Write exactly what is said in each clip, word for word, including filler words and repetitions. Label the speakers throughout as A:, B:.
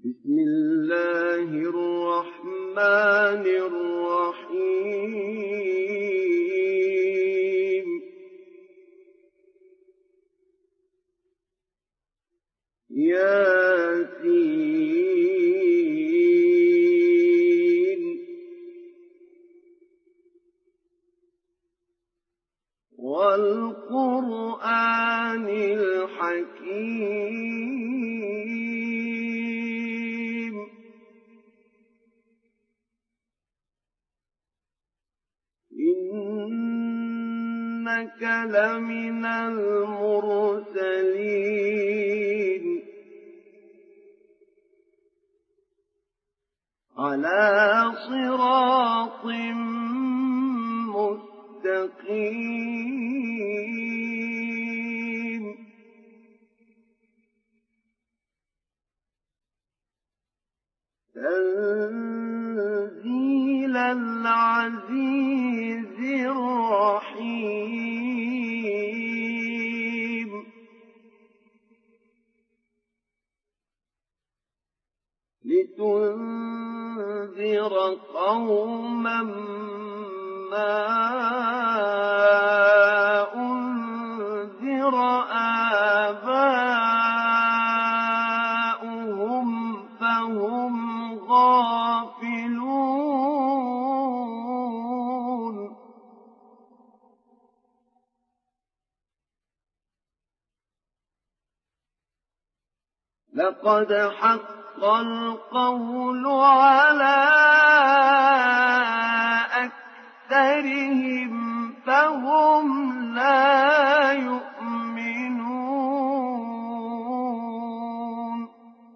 A: بسم الله الرحمن الرحيم ياسين والقرآن الحكيم إنك لمن المرسلين على صراط مستقيم تنزيل العزيز الرحيم لتنذر قوما ما أنذر آباؤهم فهم غافلون لقد حق القول على أكثرهم فهم لا يؤمنون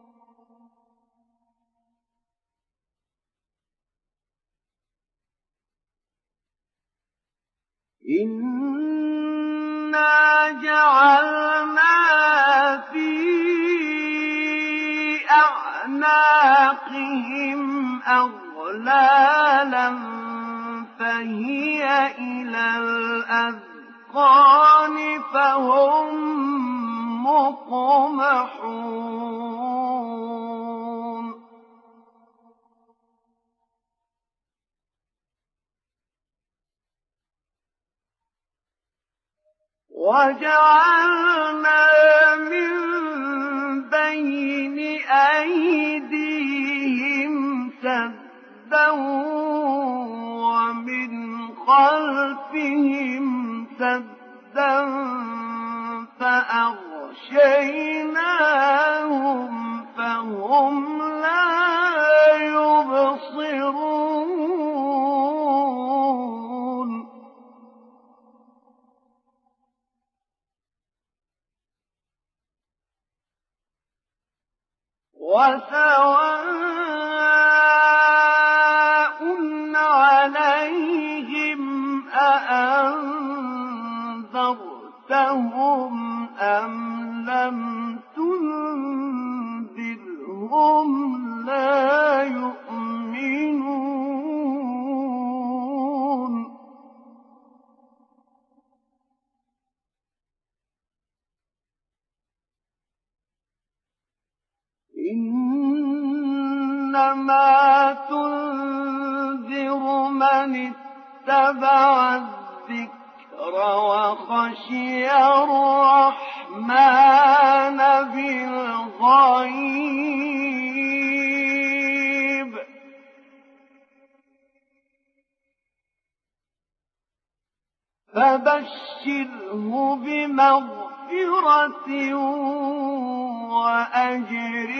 A: إنا جعلنا في أعناقهم أغلالا فهي إلى الأذقان فهم مقمحون وجعلنا من بين أيديهم سدا ومن خلفهم سدا فأغشيناهم فهم لا يبصرون وسواء عليهم أأنذرتهم أم لم تنذرهم لا يؤمنون إنما تنذر من اتبع الذكر وخشي الرحمن بالغيب فبشره بمغفرة وأجر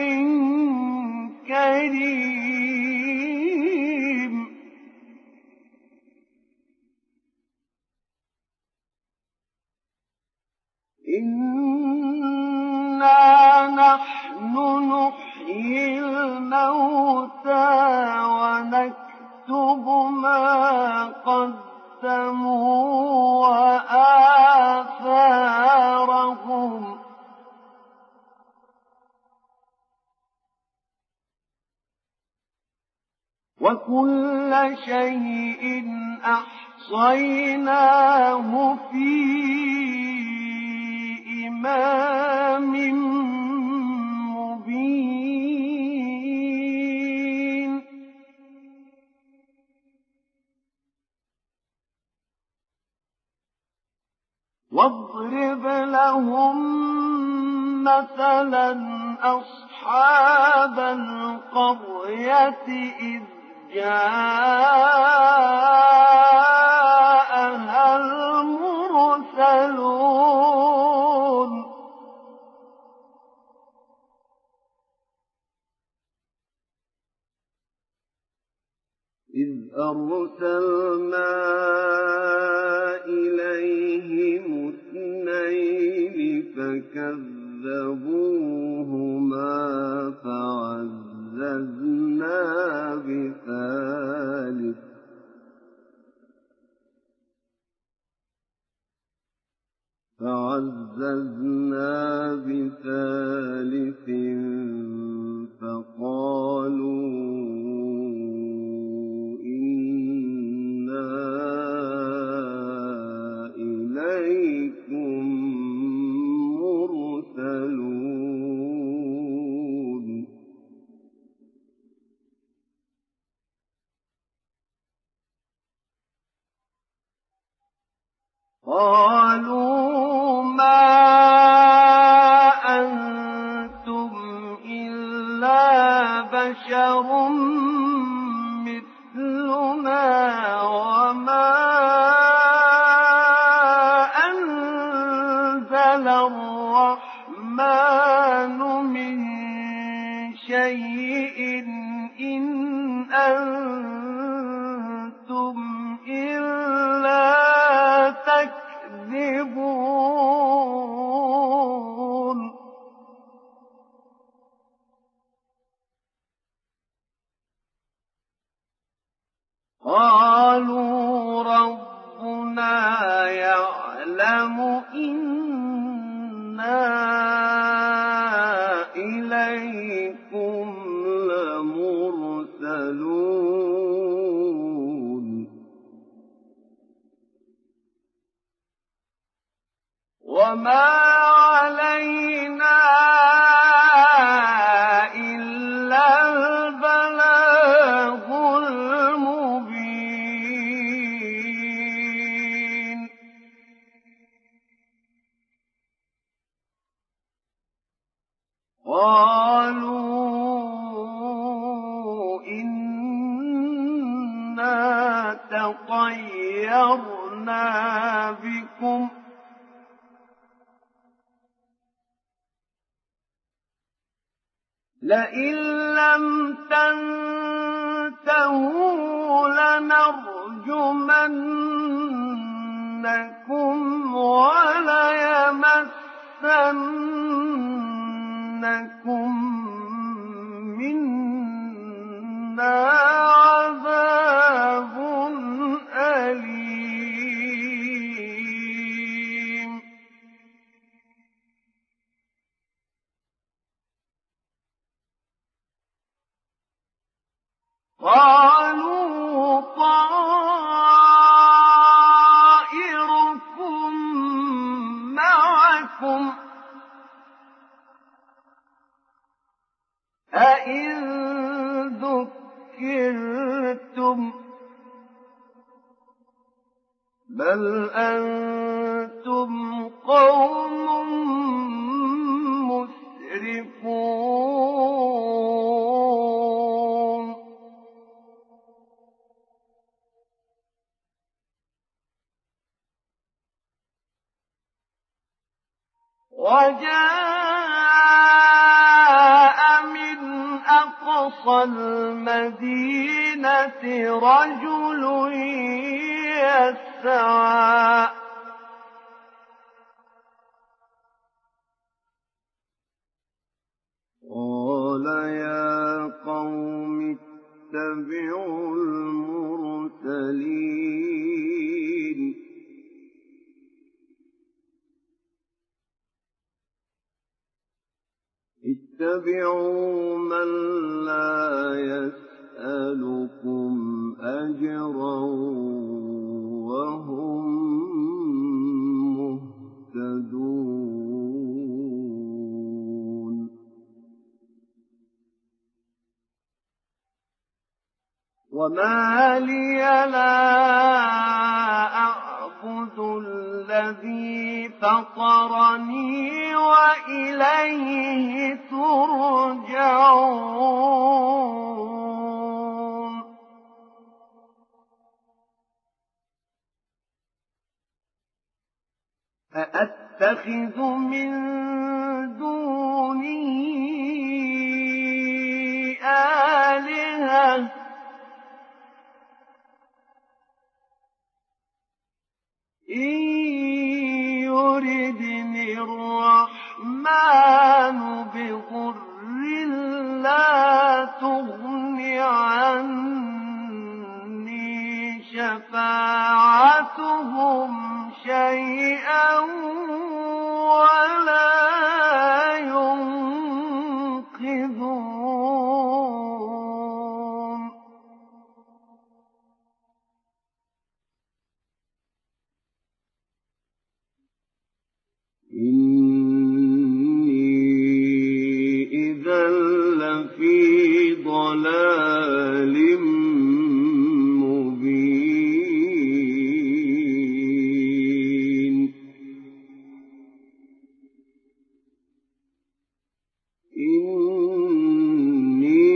A: كريم إنا نحن نحيي الموتى ونكتب ما قدموا وآثارهم وكل شيء أحصيناه في إمام مبين واضرب لهم مثلا أصحاب القرية إذ جاءها المرسلون إذ أرسلنا إليهم اثنين فكذبوهما فعززنا بثالث فعززنا بثالث فقالوا قالوا ما أنتم إلا بشر مثلنا وما أنزل الرحمن من شيء إن أنتم إلا تكذبون قالوا ربنا يعلم إنا إليكم لمرسلون وما علينا إلا البلاغ المبين قالوا إنا تطيرنا بكم لئن لم تنتهوا لنرجمنكم وليمسنكم منا عذاب أليم قالوا طائركم معكم أئن ذكرتم بل أنتم قوم مسرفون وجاء من أقصى المدينة رجل يسعى قال يا قوم اتبعوا المرسلين اتبعوا من لا يسألكم أجرا وهم مهتدون وما لي لا أعبد الذي فطرني وإليه ترجعون أأتخذ من دونه آلهة إن يردني الرحمن بضر لا تغن عني شفاعتهم شيئا ولا ينقذون إني إذا لفي ضلال مبين إني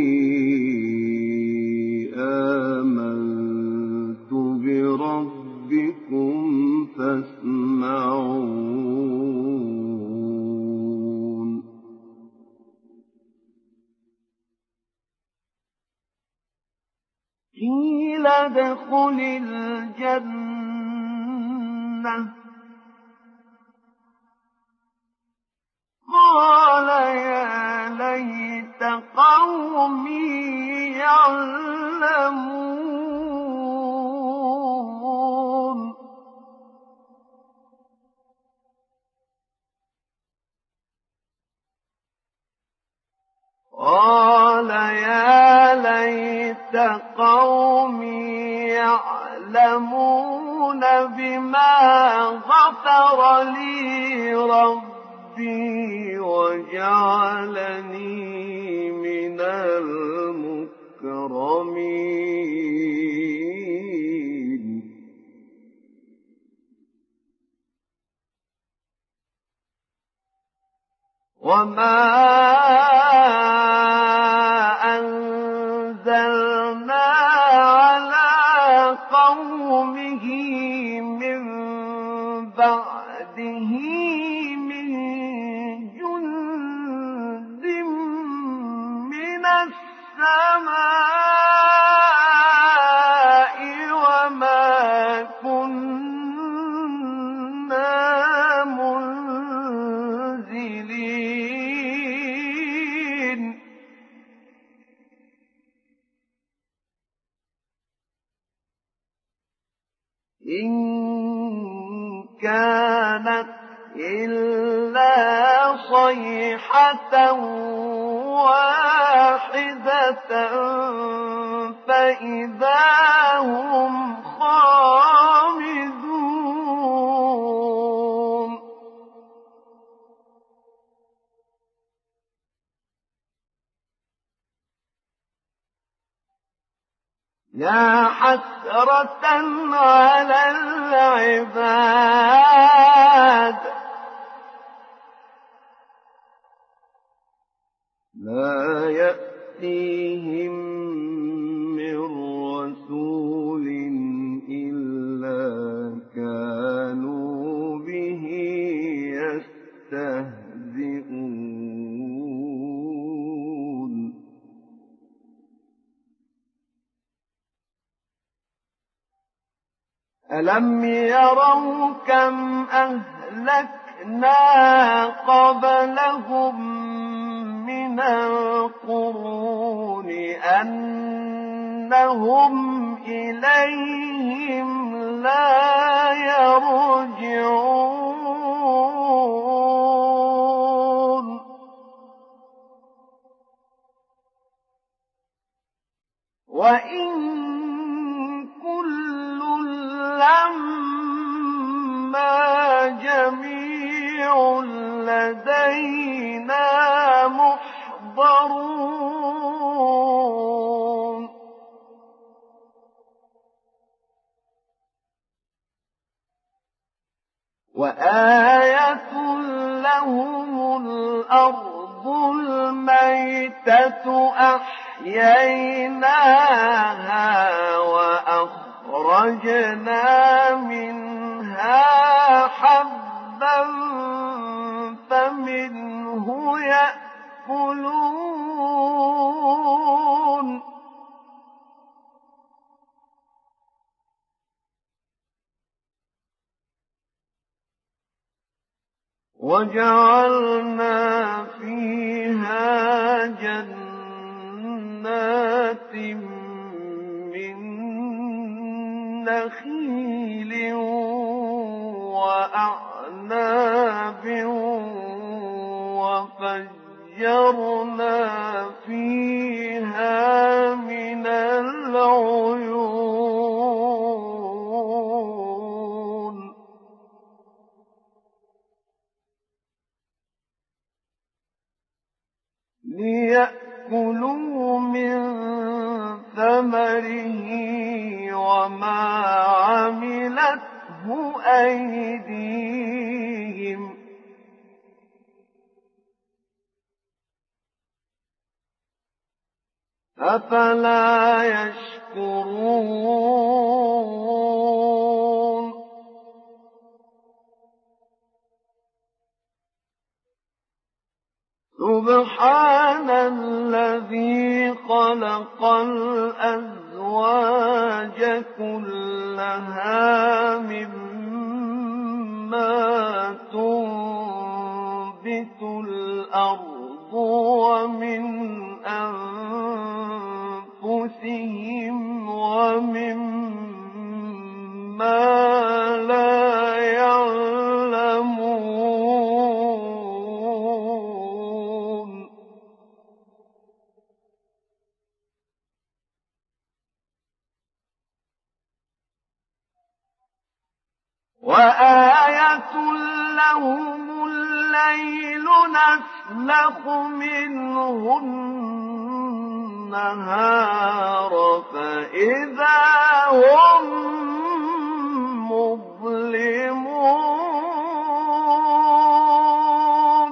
A: آمنت بربكم فاسمعون قيل ادخل الجنة قال يا ليت قومي يعلمون قال يا ليت قومي يعلمون بما غفر لي ربي وجعلني من المكرمين وما أنزلنا على قومه من بعده من جند من السماء وما كنا منزلين إن كانت إلا صيحة واحدة فإذا هم خامدون يا حسرة على العباد لا يأتيهم من رسول إلا كانوا به يستهزئون ألم يروا كم أهلكنا قبلهم من القرون أنهم إليهم لا يرجعون وإن كل لما جميع لدينا محضرون أحييناها وأخرجنا منها حبا فمنه يأكلون وجعلنا فيها جنات من نخيل وأعناب وفجرنا فيها من العيون ليأكلوا من ثمره وما عملته أيديهم أفلا يشكرون سبحان الذي خلق الأزواج كلها مما تنبت الأرض ومن أنفسهم ومما لا يعلمون وآية لهم الليل نسلخ منه النهار فإذا هم مظلمون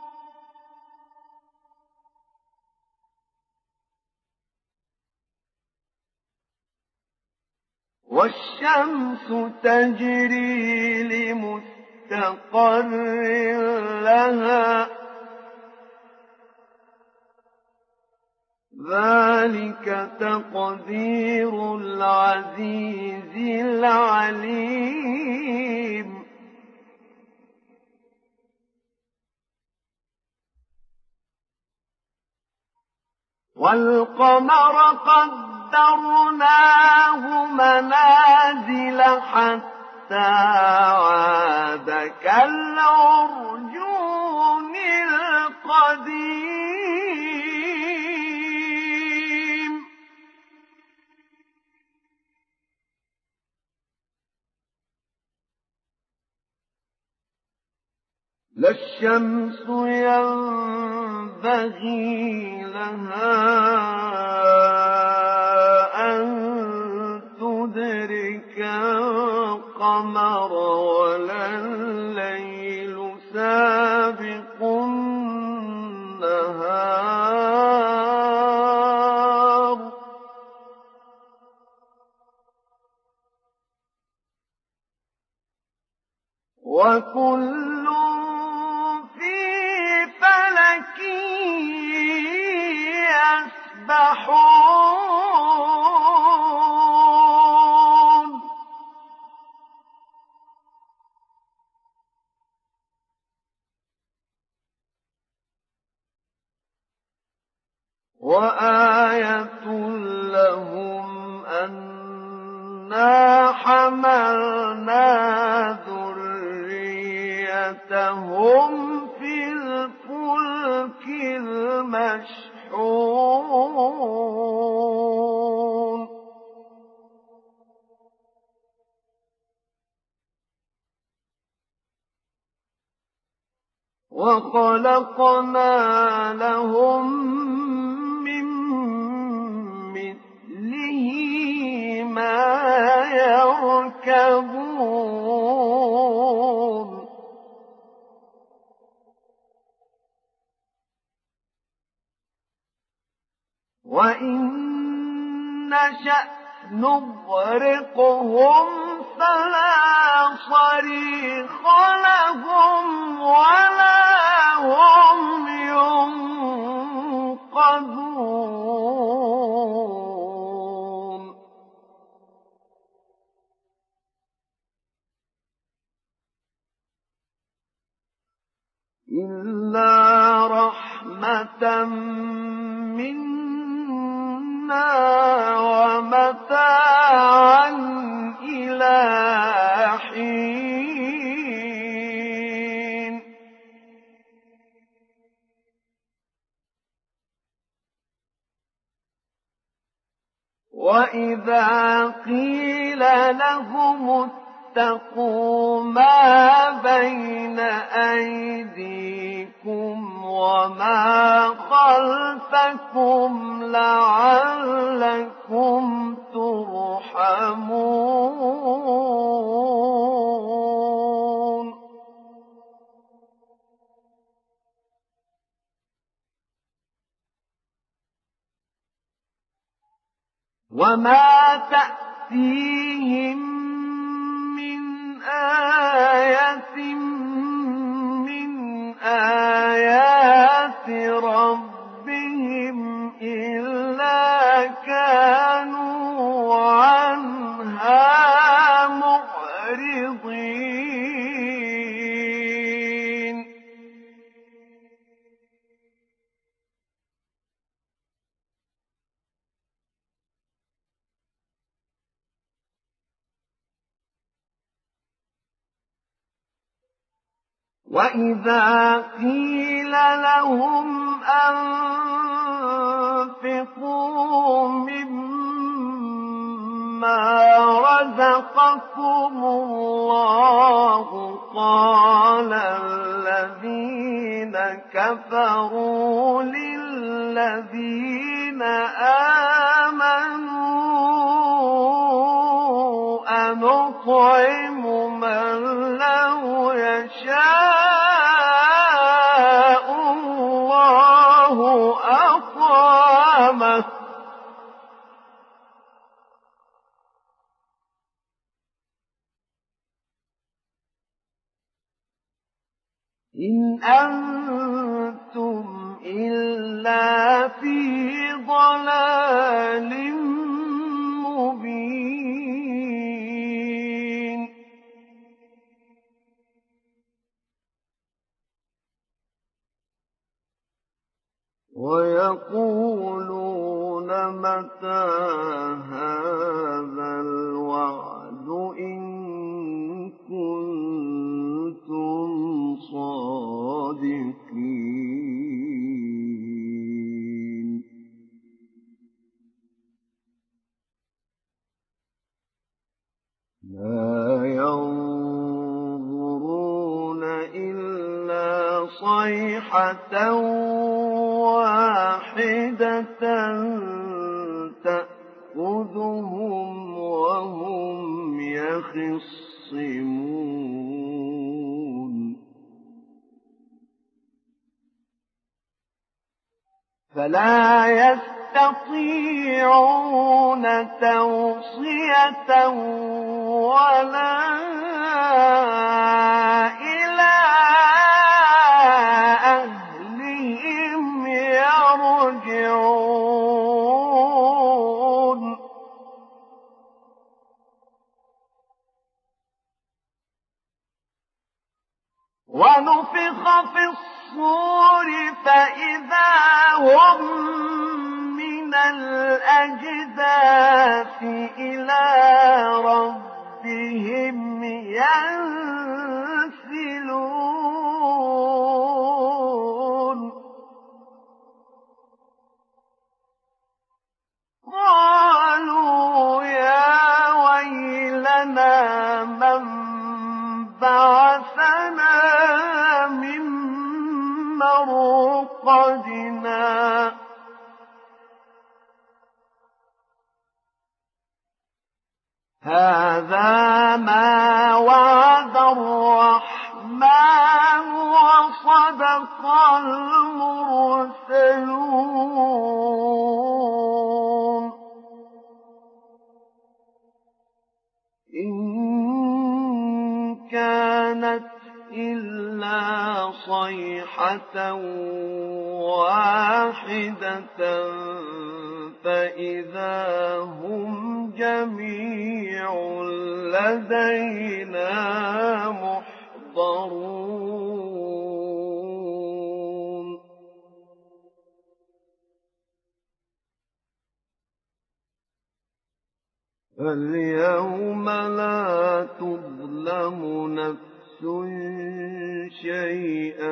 A: والشمس تجري لمستقر لها ذلك تقدير العزيز العليم والقمر قدرناه منازل حتى عاد كالعرجون القديم لا الشمس ينبغي لها أن تدرك القمر ولا الليل سابق النهار وكل فلك يسبحون وآية لهم أنا حملنا ذريتهم في الفلك المشحون وخلقنا لهم من مثله ما يركبون وإن نشأ نغرقهم فلا صريخ لهم ولا هم ينقذون إلا رحمة منا ومتاعا إلى حين وإذا قيل لهم اتقوا ما بين أيديكم وما خلفكم لعلكم ترحمون وما تأتيهم آية من آيات ربهم إلا كانوا عنها معرضين وإذا قيل لهم أنفقوا مما رزقكم الله قال الذين كفروا للذين آمنوا أنطعم من لو يشاء الله أطعمه إن أنتم إلا في ضلال مبين ويقولون متى هذا الوعد إن كنتم صادقين لا ينظرون إلا صيحة واحدة تأخذهم وهم يخصمون فلا يستطيعون توصية ولا إلى أهلهم يرجعون ونفخ في الصور فإذا هم من الأجداث إلى ربهم ينسلون قالوا يا ويلنا من بعثنا من مرقدنا هذا ما وعد الرحمن وصدق المرسلون صيحة واحدة فإذا هم جميع لدينا محضرون فاليوم لا تظلم نفس شيئا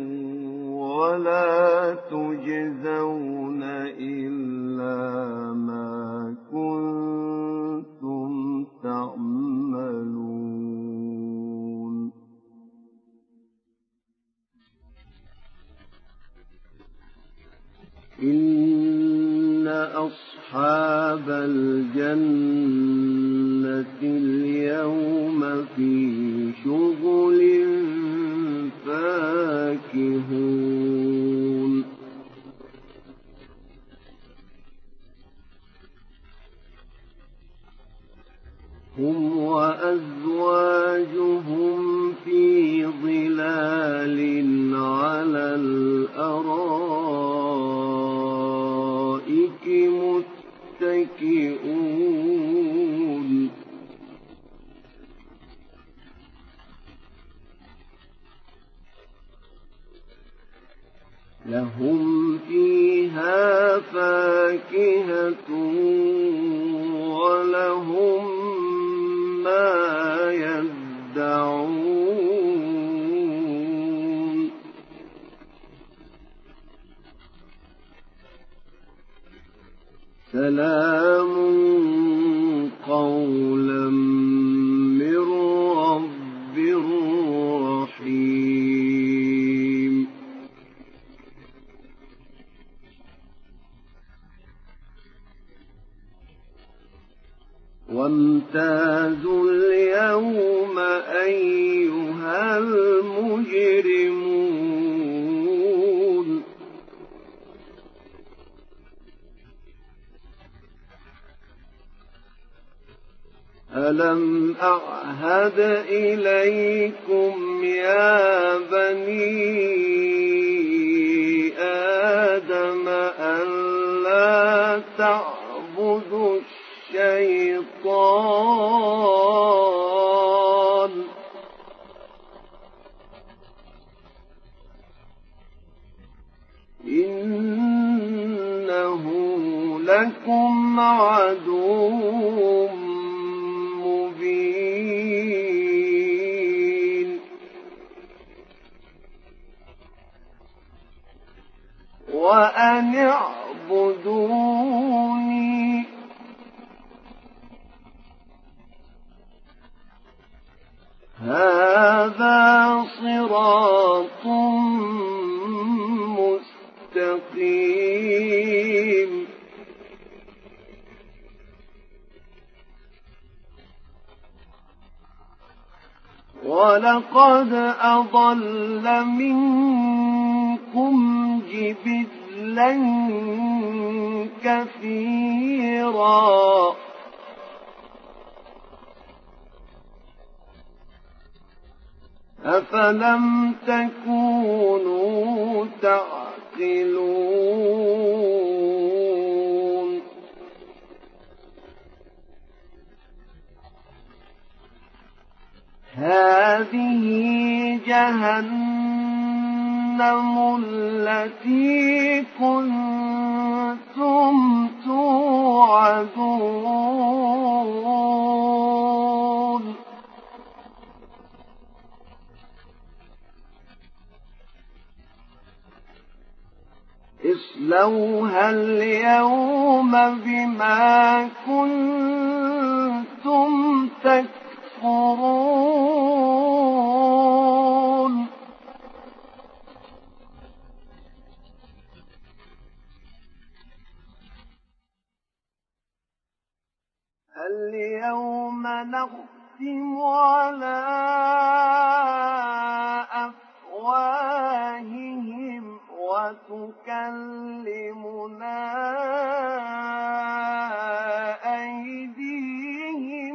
A: ولا تجزون إلا ما كنتم تعملون إن أصحاب الجنة اليوم في شغل فاكهون هم وأزواجهم في ظلال على الأرائك متكئون لهم فيها فاكهة ولهم ما يدعون سلام قولا من رب رحيم وامتازوا اليوم أيها المجرمون ألم أعهد إليكم يا بني آدم أن لا تعبدوا الشيطان إنه لكم عدو مبين وأن اعبدوني هذا صراط مستقيم ولقد أضل منكم جبلا كثيرا أفلم تكونوا تعقلون هذه جهنم التي كنتم توعدون اصلوها اليوم بما كنتم تكفرون اليوم نختم على أفواههم وتكلمنا أيديهم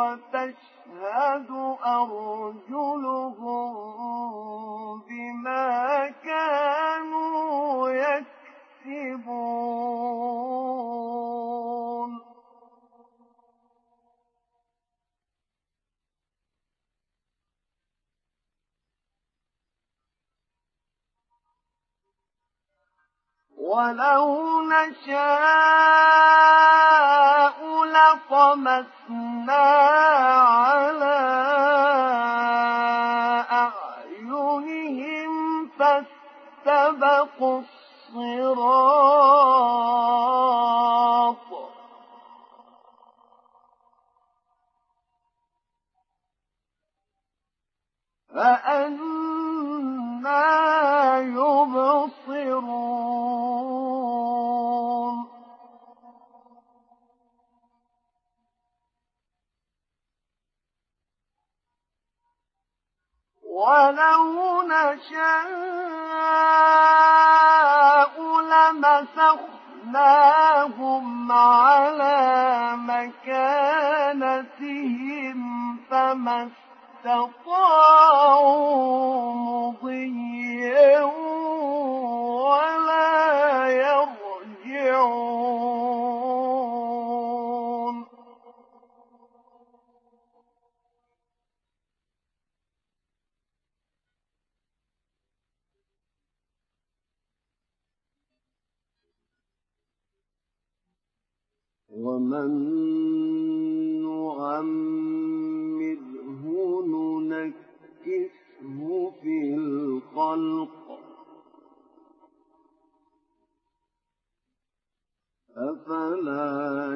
A: وتشهد أرجلهم بما ولو نشاء لطمسنا على أعينهم فاستبقوا الصراط فأنى يبصرون ولو نشاء لمسخناهم على مكانتهم فما استطاعوا مضيا ولا يرجعون ومن نعمره ننكسه في الخلق أفلا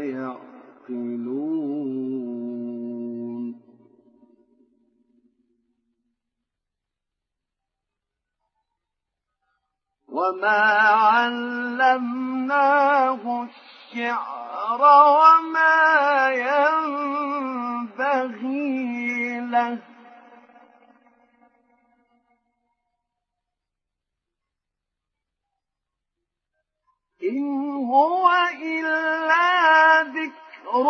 A: يعقلون وما علمناه الشعر وما ينبغي له إن هو إلا ذكر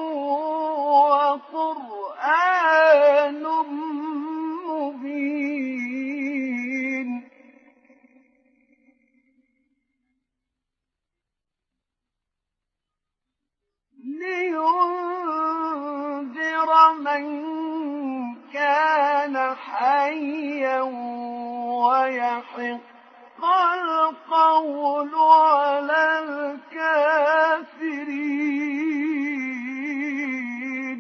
A: وقرآن مبين لينذر من كان حيا ويحق القول على الكافرين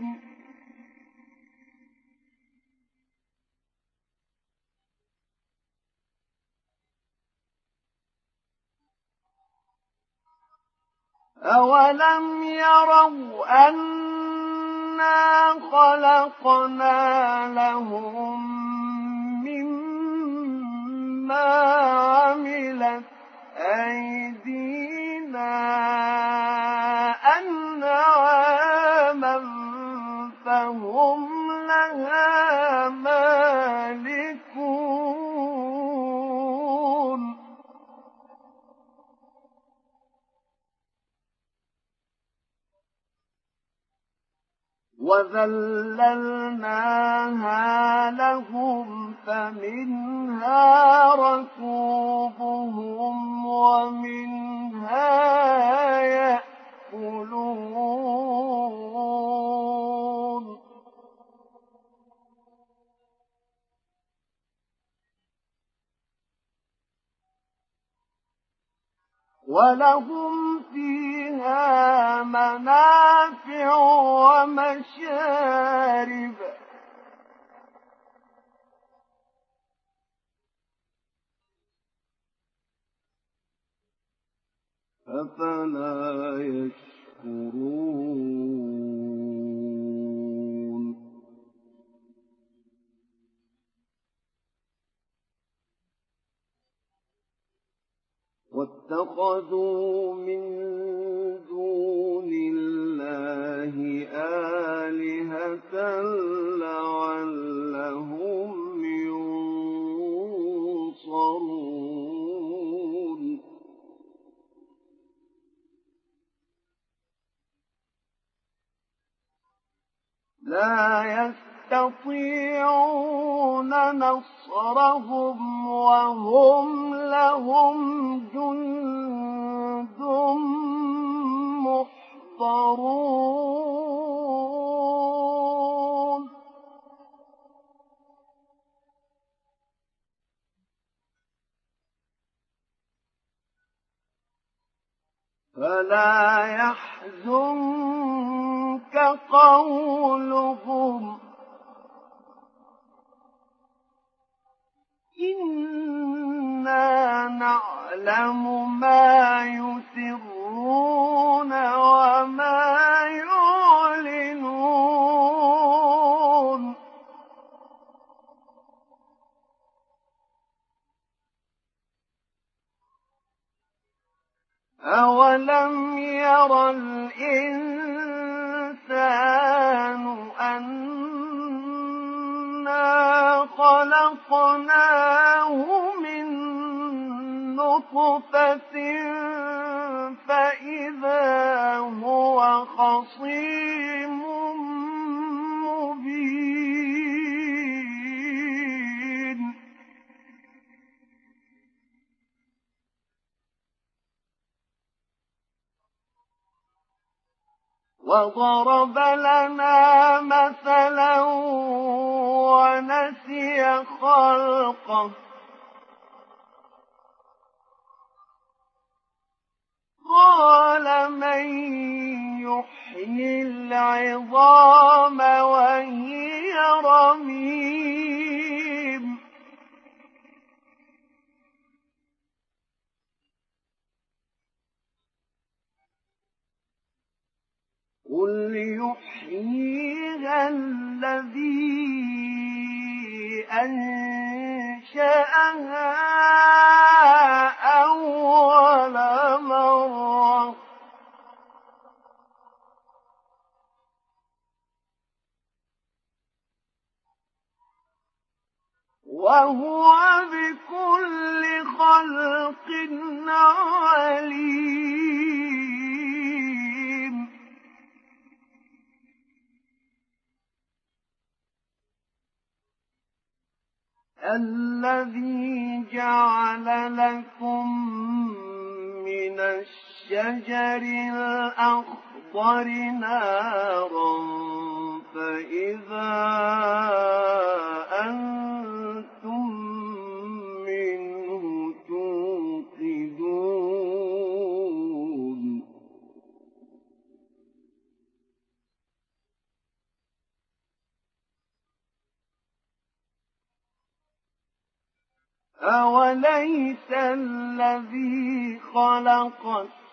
A: أولم يروا أنا خلقنا لهم مما عملت أيدينا أنعاما فهم لها مالكون وذللناها لهم فمنها ركوبهم ومنها يأكلون ولهم فيها منافع ومشارب أفلا يشكرون واتخذوا من دون الله آلهة لعلهم ينصرون لا يستطيعون نصرهم وهم لهم جند وأنتم محضرون فلا يحزنك قولهم إنا نعلم ما يسرون وما يعلنون أولم ير الإنسان أنا خلقناه من نطفة فإذا هو خصيم مبين وضرب لنا مثلا ونسي خلقه قال من يحيي العظام وهي رميم قل يحييها الذي أنشأها أول مرة وهو بكل خلق عليم الذي جعل لكم من الشجر الأخضر نارا فإذا أنتم منه توقدون أوليس الذي خلق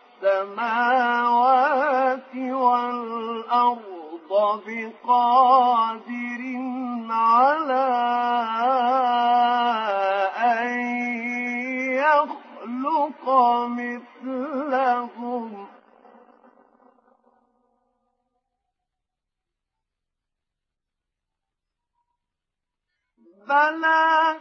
A: السماوات والأرض بقادر على أن يخلق مثلهم بلى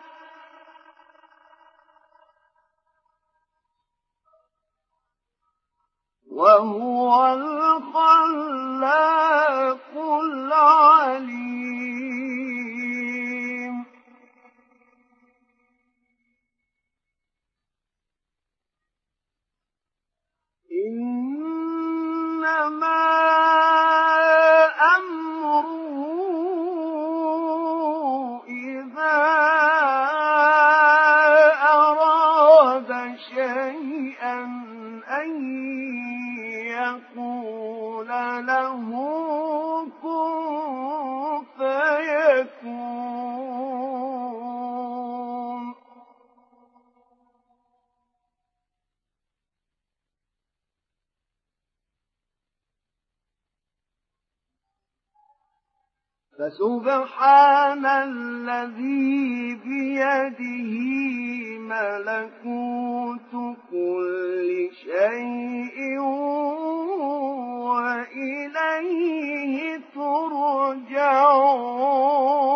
A: وهو الخلاق العليم إنما أمره إذا أراد شيئا أن يقول له كن فيكون فسبحان الذي بيده ملكوت كل شيء وإليه ترجعون